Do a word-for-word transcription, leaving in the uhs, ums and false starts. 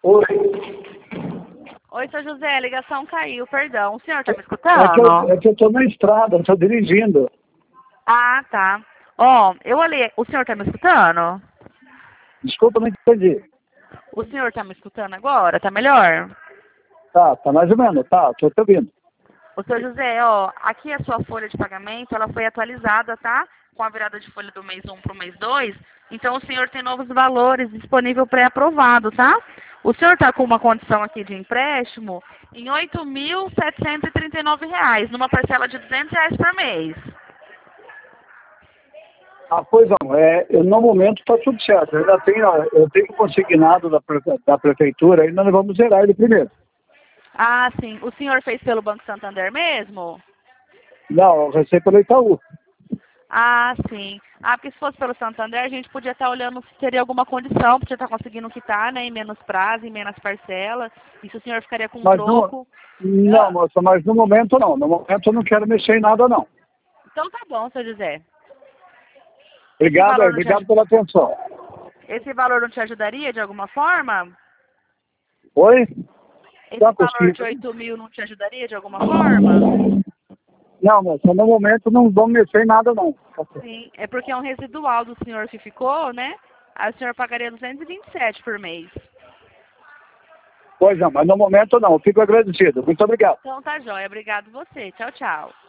Oi. Oi, seu José, a ligação caiu, perdão. O senhor está me É escutando? que eu, é que eu tô na estrada, estou dirigindo. Ah, tá. Ó, eu olhei. O senhor está me escutando? Desculpa, não entendi. O senhor está me escutando agora? Tá melhor? Tá, tá mais ou menos, tá, tô te ouvindo. O seu José, ó, aqui a sua folha de pagamento, ela foi atualizada, tá? Com a virada de folha do mês um para o mês dois. Então o senhor tem novos valores disponível pré-aprovado, tá? O senhor está com uma condição aqui de empréstimo em oito mil setecentos e trinta e nove reais, numa parcela de duzentos reais por mês. Ah, pois não, é, eu, no momento está tudo certo. Eu ainda tenho, ó, eu tenho consignado da, pre- da prefeitura, ainda nós vamos zerar ele primeiro. Ah, sim. O senhor fez pelo Banco Santander mesmo? Não, eu recebo pelo Itaú. Ah, sim. Ah, porque se fosse pelo Santander, a gente podia estar olhando se teria alguma condição, podia estar conseguindo quitar, né, em menos prazo, em menos parcela. E se o senhor ficaria com um Mas no, troco. não, Ah, moça, mas no momento não. No momento eu não quero mexer em nada, não. então tá bom, seu José. Esse Obrigado, valor não te, obrigado aju- pela atenção. esse valor não te ajudaria de alguma forma? Oi? Tá Esse valor de conseguindo? oito mil não te ajudaria de alguma forma? Não, moça, no momento não vamos mexer em nada, não. Sim, é porque é um residual do senhor que ficou, né? Aí o senhor pagaria duzentos e vinte e sete por mês. Pois não, mas no momento não. Fico agradecido. Muito obrigado. Então tá jóia. Obrigado você. Tchau, tchau.